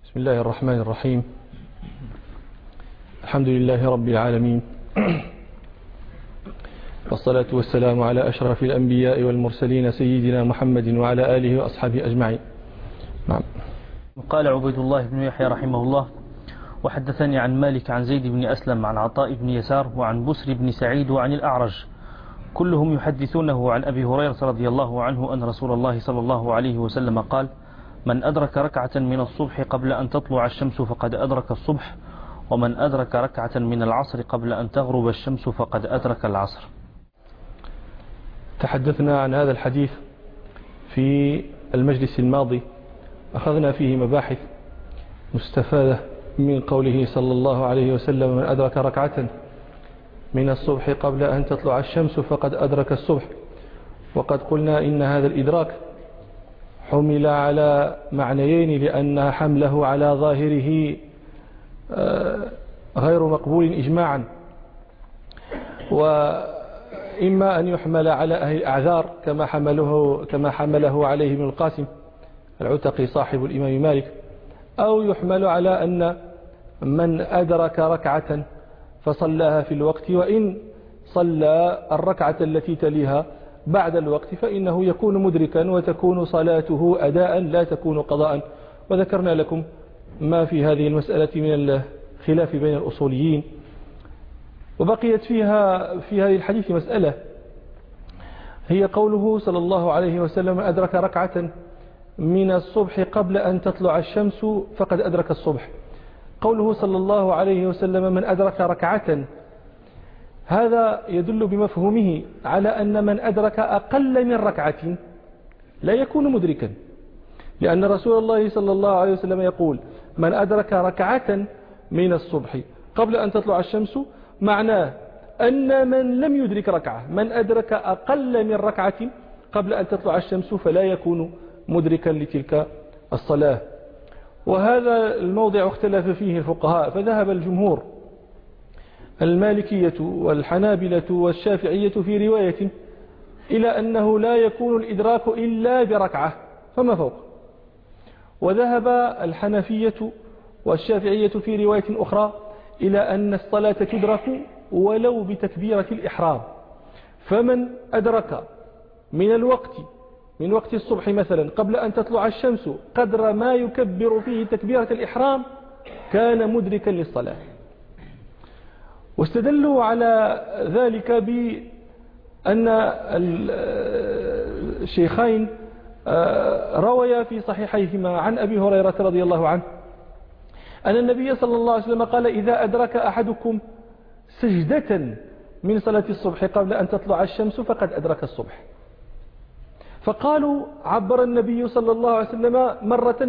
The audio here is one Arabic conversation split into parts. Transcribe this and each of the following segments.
بسم الله الرحمن الرحيم. الحمد لله رب العالمين، والصلاة والسلام على أشرف الأنبياء والمرسلين سيدنا محمد وعلى آله وأصحابه أجمعين. نعم. قال عبيد الله بن يحيى رحمه الله: وحدثني عن مالك عن زيد بن أسلم عن عطاء بن يسار وعن بسر بن سعيد وعن الأعرج، كلهم يحدثونه عن أبي هريرة رضي الله عنه أن رسول الله صلى الله عليه وسلم قال: من أدرك ركعة من الصبح قبل أن تطلع الشمس فقد أدرك الصبح، ومن أدرك ركعة من العصر قبل أن تغرب الشمس فقد أدرك العصر. تحدثنا عن هذا الحديث في المجلس الماضي، أخذنا فيه مباحث مستفادة من قوله صلى الله عليه وسلم: من أدرك ركعة من الصبح قبل أن تطلع الشمس فقد أدرك الصبح. وقد قلنا إن هذا الإدراك حمل على معنيين، لأن حمله على ظاهره غير مقبول إجماعا، وإما أن يحمل على أهل الأعذار كما حمله عليه ابن القاسم العتقي صاحب الإمام مالك، أو يحمل على أن من أدرك ركعة فصلاها في الوقت وإن صلى الركعة التي تليها بعد الوقت فإنه يكون مدركا وتكون صلاته أداء لا تكون قضاء. وذكرنا لكم ما في هذه المسألة من الخلاف بين الأصوليين. وبقيت في هذه الحديث مسألة، هي قوله صلى الله عليه وسلم: أدرك ركعة من الصبح قبل أن تطلع الشمس فقد أدرك الصبح. قوله صلى الله عليه وسلم: من أدرك ركعة، هذا يدل بمفهومه على أن من أدرك أقل من ركعة لا يكون مدركا، لأن رسول الله صلى الله عليه وسلم يقول: من أدرك ركعة من الصبح قبل أن تطلع الشمس، معناه أن من لم يدرك ركعة، من أدرك أقل من ركعة قبل أن تطلع الشمس فلا يكون مدركا لتلك الصلاة. وهذا الموضع اختلف فيه الفقهاء، فذهب الجمهور المالكية والحنابلة والشافعية في رواية إلى أنه لا يكون الإدراك إلا بركعة فما فوق، وذهب الحنفية والشافعية في رواية أخرى إلى أن الصلاة تدرك ولو بتكبيرة الإحرام. فمن أدرك من وقت الصبح مثلا قبل أن تطلع الشمس قدر ما يكبر فيه تكبيرة الإحرام كان مدركا للصلاة. واستدلوا على ذلك بأن الشيخين رويا في صحيحيهما عن أبي هريرة رضي الله عنه أن النبي صلى الله عليه وسلم قال: إذا أدرك أحدكم سجدة من صلاة الصبح قبل أن تطلع الشمس فقد أدرك الصبح. فقالوا: عبر النبي صلى الله عليه وسلم مرة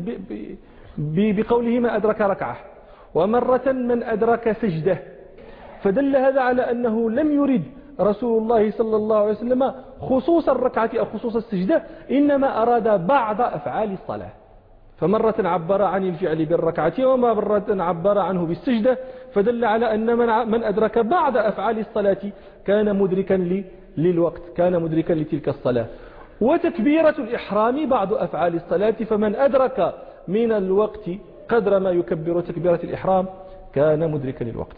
بقوله: ما أدرك ركعة، ومرة من أدرك سجدة، فدل هذا على أنه لم يرد رسول الله صلى الله عليه وسلم خصوص الركعة أو خصوص السجدة، إنما أراد بعض أفعال الصلاة، فمرة عبر عن الفعل بالركعة ومرة عبر عنه بالسجدة، فدل على أن من أدرك بعض أفعال الصلاة كان مدركا للوقت، كان مدركا لتلك الصلاة. وتكبيرة الإحرام بعض أفعال الصلاة، فمن أدرك من الوقت قدر ما يكبر تكبيرة الإحرام كان مدركا للوقت.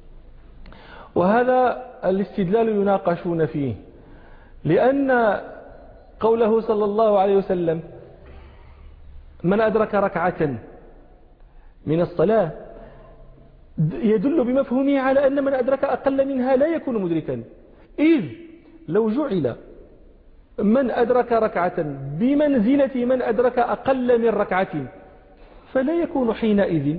وهذا الاستدلال يناقشون فيه، لأن قوله صلى الله عليه وسلم: من أدرك ركعة من الصلاة، يدل بمفهومه على أن من أدرك أقل منها لا يكون مدركا، إذ لو جعل من أدرك ركعة بمنزلة من أدرك أقل من ركعة فلا يكون حينئذ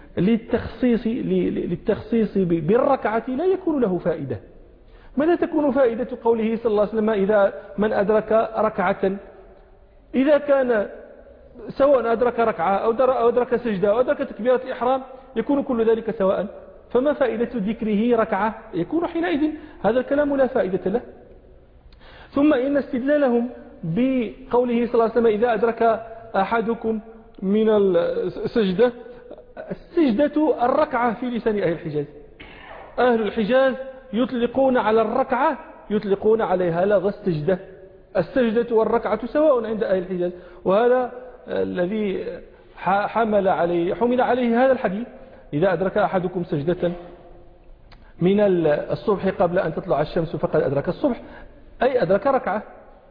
للتخصيص بالركعة لا يكون له فائدة. ماذا تكون فائدة قوله صلى الله عليه وسلم: إذا من أدرك ركعة، إذا كان سواء أدرك ركعة أو أدرك سجدة أو أدرك تكبيرة الإحرام يكون كل ذلك سواء، فما فائدة ذكره ركعة؟ يكون حينئذ هذا الكلام لا فائدة له. ثم إن استدلالهم بقوله صلى الله عليه وسلم: إذا أدرك أحدكم من السجدة، السجدة الركعة في لسان أهل الحجاز. أهل الحجاز يطلقون على الركعة، يطلقون عليها لفظ السجدة والركعة سواء عند أهل الحجاز. وهذا الذي حمل عليه هذا الحديث: إذا أدرك أحدكم سجدة من الصبح قبل أن تطلع الشمس فقد أدرك الصبح، أي أدرك ركعة.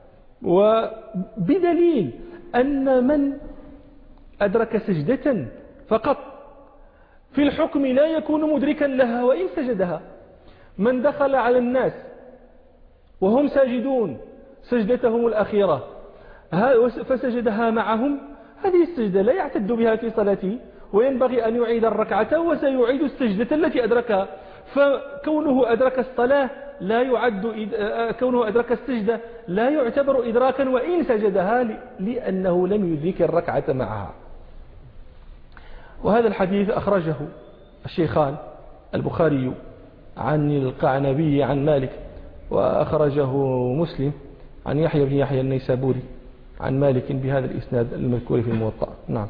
وبدليل أن من أدرك سجدة فقط في الحكم لا يكون مدركا لها وإن سجدها. من دخل على الناس وهم ساجدون سجدتهم الأخيرة فسجدها معهم، هذه السجدة لا يعتد بها في صلاته، وينبغي أن يعيد الركعة وسيعيد السجدة التي أدركها. فكونه أدرك الصلاة لا يعد، كونه أدرك السجدة لا يعتبر إدراكا وإن سجدها، لأنه لم يدرك الركعة معها. وهذا الحديث أخرجه الشيخان البخاري عن القعنبي عن مالك، وأخرجه مسلم عن يحيى بن يحيى النيسابوري عن مالك بهذا الإسناد المذكور في الموطأ. نعم.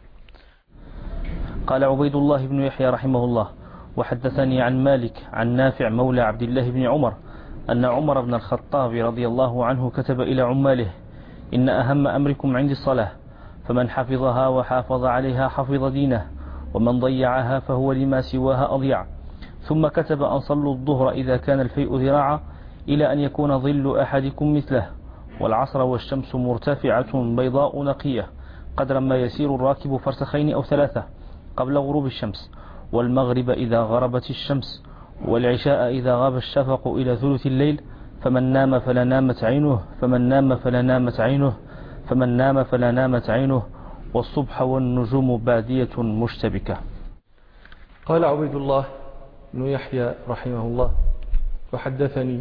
قال عبيد الله بن يحيى رحمه الله: وحدثني عن مالك عن نافع مولى عبد الله بن عمر أن عمر بن الخطاب رضي الله عنه كتب إلى عماله: إن أهم أمركم عندي الصلاة، فمن حفظها وحافظ عليها حفظ دينه، ومن ضيعها فهو لما سواها أضيع. ثم كتب أن صلوا الظهر إذا كان الفيء ذراعا إلى أن يكون ظل أحدكم مثله، والعصر والشمس مرتفعة بيضاء نقية قدر ما يسير الراكب فرسخين أو 3 قبل غروب الشمس، والمغرب إذا غربت الشمس، والعشاء إذا غاب الشفق إلى ثلث الليل، فمن نام فلا نامت عينه، فمن نام فلا نامت عينه، فمن نام فلا نامت عينه، والصبح والنجوم بادية مشتبكة. قال عبيد الله بن يحيى رحمه الله: وحدثني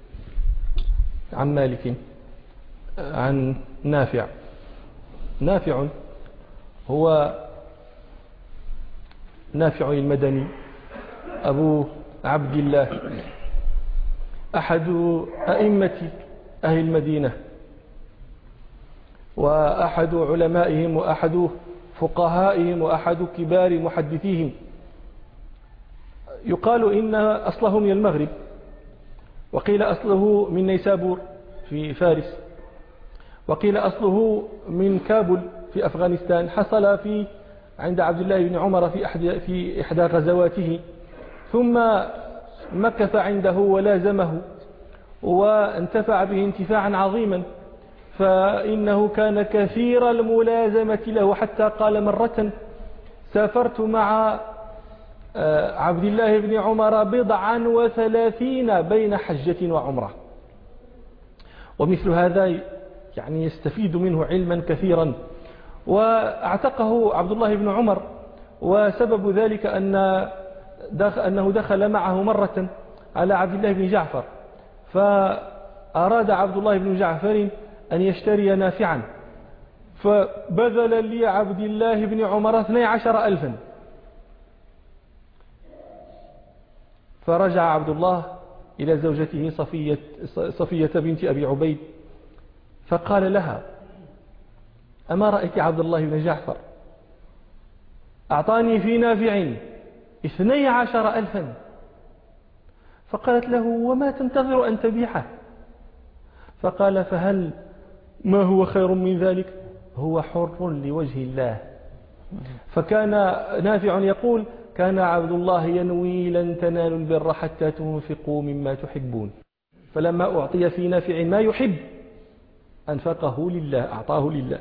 عن مالك عن نافع. نافع هو نافع المدني أبو عبد الله، أحد أئمة أهل المدينة، وأحد علمائهم، وأحد فقهائهم، وأحد كبار محدثيهم. يقال إن أصله من المغرب، وقيل أصله من نيسابور في فارس، وقيل أصله من كابل في أفغانستان. حصل عند عبد الله بن عمر في إحدى غزواته، ثم مكث عنده ولازمه وانتفع به انتفاعا عظيما، فإنه كان كثير الملازمة له، حتى قال: مرة سافرت مع عبد الله بن عمر 37 بين حجة وعمرة. ومثل هذا يعني يستفيد منه علما كثيرا. واعتقه عبد الله بن عمر، وسبب ذلك أنه دخل معه مرة على عبد الله بن جعفر، فأراد عبد الله بن جعفر أن يشتري نافعا، فبذل لعبد الله بن عمر 12,000. فرجع عبد الله إلى زوجته صفية بنت أبي عبيد، فقال لها: أما رأيت عبد الله بن جعفر أعطاني في نافع 12,000؟ فقالت له: وما تنتظر أن تبيعه؟ فقال: فهل ما هو خير من ذلك؟ هو حر لوجه الله. فكان نافع يقول: كان عبد الله ينوي: لن تنالوا البر حتى تنفقوا مما تحبون. فلما أعطي في نافع ما يحب أنفقه لله، أعطاه لله.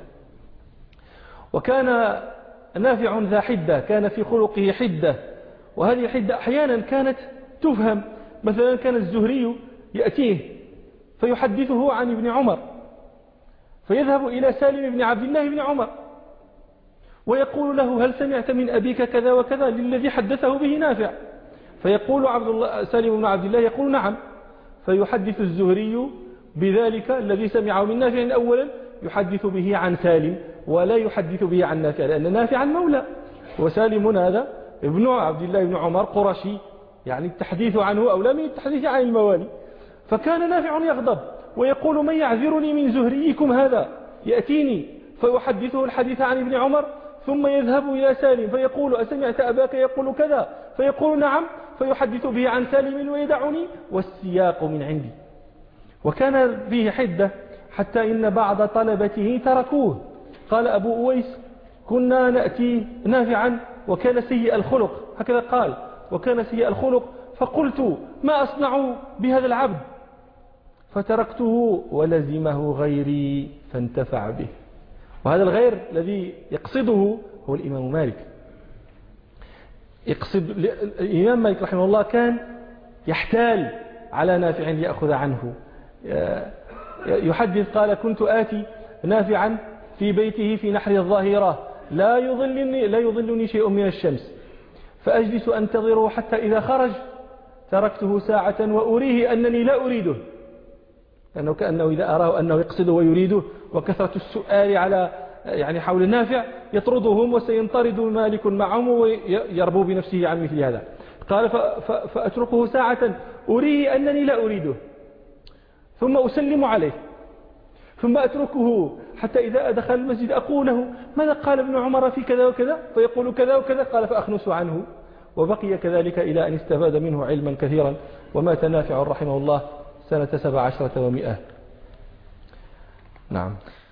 وكان نافع ذا حدة، كان في خلقه حدة، وهذه الحدة أحيانا كانت تفهم. مثلا كان الزهري يأتيه فيحدثه عن ابن عمر، فيذهب إلى سالم بن عبد الله بن عمر ويقول له: هل سمعت من أبيك كذا وكذا، للذي حدثه به نافع؟ فيقول سالم بن عبد الله يقول: نعم. فيحدث الزهري بذلك الذي سمعه من نافع. أولا يحدث به عن سالم ولا يحدث به عن نافع، لأن نافعا مولى، وسالم هذا ابن عبد الله بن عمر قرشي، يعني التحديث عنه أولى من التحديث عن الموالي. فكان نافع يغضب ويقول: من يعذرني من زهريكم هذا؟ يأتيني فيحدثه الحديث عن ابن عمر، ثم يذهب إلى سالم فيقول: أسمعت أباك يقول كذا؟ فيقول: نعم. فيحدث به عن سالم ويدعني والسياق من عندي. وكان فيه حدة حتى إن بعض طلبته تركوه. قال أبو أويس: كنا نأتي نافعا وكان سيء الخلق، هكذا قال، وكان سيء الخلق، فقلت ما أصنع بهذا العبد، فتركته ولزمه غيري فانتفع به. وهذا الغير الذي يقصده هو الإمام مالك. يقصد الإمام مالك رحمه الله كان يحتال على نافع ليأخذ عنه. يحدث قال كنت آتي نافعا في بيته في نحر الظاهرة لا يظلني شيء من الشمس، فأجلس أنتظره حتى إذا خرج تركته ساعة وأريه أنني لا أريده، لأنه كأنه إذا أراه أنه يقصده ويريده، وكثرة السؤال على يعني حول النافع يطردهم وسينطرد مالك معهم ويربو بنفسه عن مثل هذا. قال فأتركه ساعة أريه أنني لا أريده، ثم أسلم عليه، ثم أتركه حتى إذا دخل المسجد أقول له ماذا قال ابن عمر في كذا وكذا، فيقول كذا وكذا، قال فأخنس عنه. وبقي كذلك إلى أن استفاد منه علما كثيرا، ومات نافع رحمه الله سنة 17 و100. نعم.